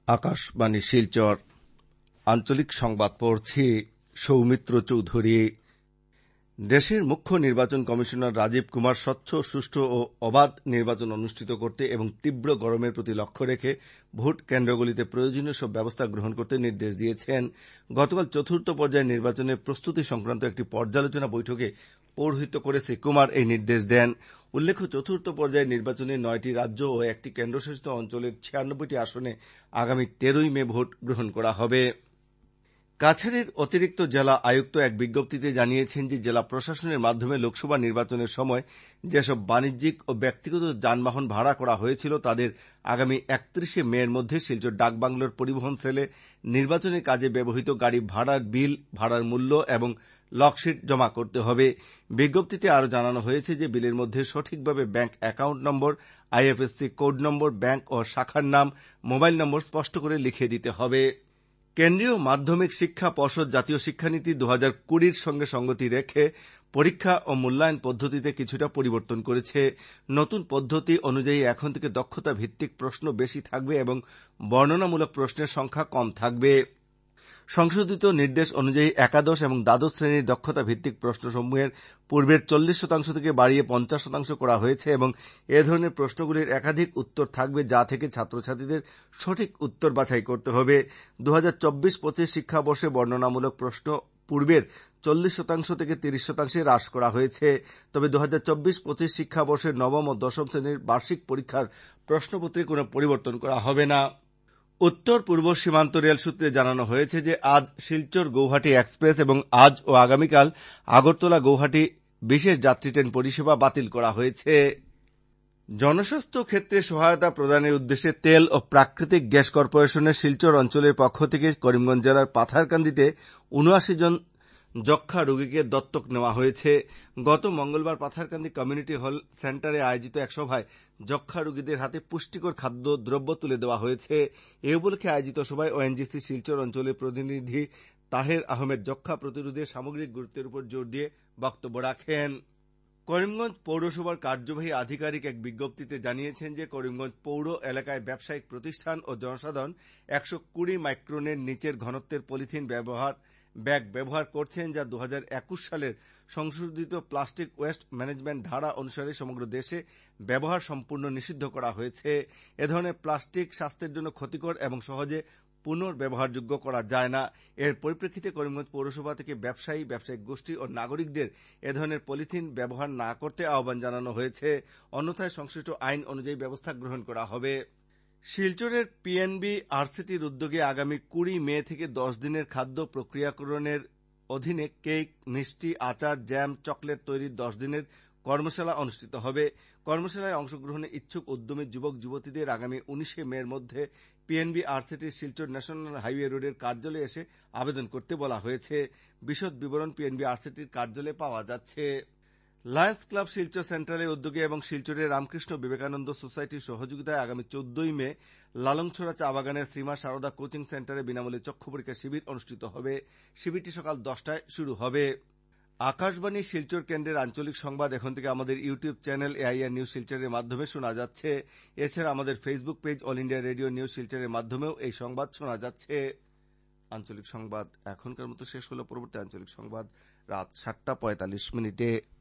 আকাশবাণী শিলচর আঞ্চলিক সংবাদ পড়ছি সৌমিত্র চৌধুরী। দেশের মুখ্য নির্বাচন কমিশনার রাজীব কুমার স্বচ্ছ, সুষ্ঠু ও অবাধ নির্বাচন অনুষ্ঠিত করতে এবং তীব্র গরমের প্রতি লক্ষ্য রেখে ভোট কেন্দ্রগুলিতে প্রয়োজনীয় সব ব্যবস্থা গ্রহণ করতে নির্দেশ দিয়েছেন। গতকাল চতুর্থ পর্যায়ের নির্বাচনের প্রস্তুতি সংক্রান্ত একটি পর্যালোচনা বৈঠকে পৌরোহিত্য করে শ্রী কুমার এই নির্দেশ দেন। উল্লেখ্য, চতুর্থ পর্যায়ের নির্বাচনে 9টি রাজ্য ও একটি কেন্দ্রশাসিত অঞ্চলের 96টি আসনে আগামী 13ই মে ভোট গ্রহণ করা হবে। কাছাড়ের অতিরিক্ত জেলা আয়ুক্ত এক বিজ্ঞপ্তিতে জানিয়েছেন যে জেলা প্রশাসনের মাধ্যমে লোকসভা নির্বাচনের সময় যেসব বাণিজ্যিক ও ব্যক্তিগত যানবাহন ভাড়া করা হয়েছিল তাদের আগামী 31শে মের মধ্যে শিলচর ডাকবাংলোর পরিবহন সেলে নির্বাচনের কাজে ব্যবহৃত গাড়ি ভাড়ার বিল, ভাড়ার মূল্য এবং লকশিট জমা করতে হবে। বিজ্ঞপ্তিতে আরও জানানো হয়েছে যে বিলের মধ্যে সঠিকভাবে bank account number, IFSC code number, bank ও শাখার নাম, মোবাইল নম্বর স্পষ্ট করে লিখে দিতে হবে। কেন্দ্রীয় মাধ্যমিক শিক্ষা পর্ষদ জাতীয় শিক্ষানীতি 2020-র সঙ্গে সঙ্গতি রেখে পরীক্ষা ও মূল্যায়ন পদ্ধতিতে কিছুটা পরিবর্তন করেছে। নতুন পদ্ধতি অনুযায়ী এখন থেকে দক্ষতা ভিত্তিক প্রশ্ন বেশি থাকবে এবং বর্ণনামূলক প্রশ্নের সংখ্যা কম থাকবে। সংশোধিত নির্দেশ অনুযায়ী একাদশ এবং দ্বাদশ শ্রেণীর দক্ষতা ভিত্তিক প্রশ্নসমূহের পূর্বের 40% থেকে বাড়িয়ে 50% করা হয়েছে এবং এ ধরনের প্রশ্নগুলির একাধিক উত্তর থাকবে, যা থেকে ছাত্রছাত্রীদের সঠিক উত্তর বাছাই করতে হবে। 2024-25 শিক্ষাবর্ষে বর্ণনামূলক প্রশ্ন পূর্বের 40% থেকে 30% হ্রাস করা হয়েছে। তবে 2024-25 শিক্ষাবর্ষের নবম ও দশম শ্রেণীর বার্ষিক পরীক্ষার প্রশ্নপত্রে কোনো পরিবর্তন করা হবে না। উত্তর পূর্ব সীমান্ত রেল সূত্রে জানানো হয়েছে যে আজ শিলচর গৌহাটি এক্সপ্রেস এবং আজ ও আগামীকাল আগরতলা গৌহাটি বিশেষ যাত্রী ট্রেন পরিষেবা বাতিল করা হয়েছে। জনস্বাস্থ্য ক্ষেত্রে সহায়তা প্রদানের উদ্দেশ্যে তেল ও প্রাকৃতিক গ্যাস কর্পোরেশনের শিলচর অঞ্চলের পক্ষ থেকে করিমগঞ্জ জেলার পাথারকান্দিতে 79 জন যক্ষ্মা রোগীকে দত্তক নেওয়া হয়েছে। গত মঙ্গলবার পাথারকান্দি কমিউনিটি হল সেন্টারে আয়োজিত এক সভায় যক্ষ্মা রোগীদের হাতে পুষ্টিকর খাদ্য দ্রব্য তুলে দেওয়া হয়েছে। এ উপলক্ষে আয়োজিত সভায় ওএনজিসি শিলচর অঞ্চলের প্রতিনিধি তাহের আহমেদ যক্ষ্মা প্রতিরোধে সামগ্রিক গুরুত্বের উপর জোর দিয়ে বক্তব্য রাখেন। করিমগঞ্জ পৌরসভার কার্যবাহী আধিকারিক এক বিজ্ঞপ্তিতে জানিয়েছেন যে করিমগঞ্জ পৌর এলাকায় ব্যবসায়িক প্রতিষ্ঠান ও জনসাধারণ 120 মাইক্রনের নিচের ঘনত্বের পলিথিন ব্যাগ ব্যবহার করছেন, যা 2021 সালের সংশোধিত প্লাস্টিক ওয়েস্ট ম্যানেজমেন্ট ধারা অনুসারে সমগ্র দেশে ব্যবহার সম্পূর্ণ নিষিদ্ধ করা হয়েছে। এ ধরনের প্লাস্টিক স্বাস্থ্যের জন্য ক্ষতিকর এবং সহজে পুনর্ব্যবহারযোগ্য করা যায় না। এর পরিপ্রেক্ষিতে করিমগঞ্জ পৌরসভা থেকে ব্যবসায়িক গোষ্ঠী ও নাগরিকদের এ ধরনের পলিথিন ব্যবহার না করতে আহ্বান জানানো হয়েছে। অন্যথায় সংশ্লিষ্ট আইন অনুযায়ী ব্যবস্থা গ্রহণ করা হবে। শিলচরের পিএনবি আরসিটির উদ্যোগে আগামী 20 মে থেকে 10 দিনের খাদ্য প্রক্রিয়াকরণের অধীনে কেক, মিষ্টি, আচার, জ্যাম, চকলেট তৈরির 10 দিনের কর্মশালা অনুষ্ঠিত হবে। কর্মশালায় অংশগ্রহণে ইচ্ছুক উদ্যমী যুবক যুবতীদের আগামী 19 মের মধ্যে পিএনবি আরসিটির শিলচর ন্যাশনাল হাইওয়ে রোডের কার্যালয়ে এসে আবেদন করতে বলা হয়েছে। বিশদ বিবরণ পিএনবি আরসিটির কার্যালয়ে পাওয়া যাচ্ছে। লায়ন্স ক্লাব শিলচর সেন্ট্রালের উদ্যোগে এবং শিলচরের রামকৃষ্ণ বিবেকানন্দ সোসাইটির সহযোগিতায় আগামী 14 মে লালংছড়া চা বাগানের শ্রীমা সারদা কোচিং সেন্টারে বিনামূল্যে চক্ষু পরীক্ষা শিবির অনুষ্ঠিত হবে। শিবিরটি সকাল 10টায় শুরু হবে। আকাশবাণী শিলচর কেন্দ্রের আঞ্চলিক সংবাদ এখন থেকে আমাদের ইউটিউব চ্যানেল এআইআর নিউজ শিলচরের মাধ্যমে শোনা যাচ্ছে। এছাড়া আমাদের Facebook page all India radio news শিলচরের মাধ্যমেও এই সংবাদ শোনা যাচ্ছে। আঞ্চলিক সংবাদ এখনকার মতো শেষ হলো। পরবর্তী আঞ্চলিক সংবাদ রাত 7:45 মিনিটে।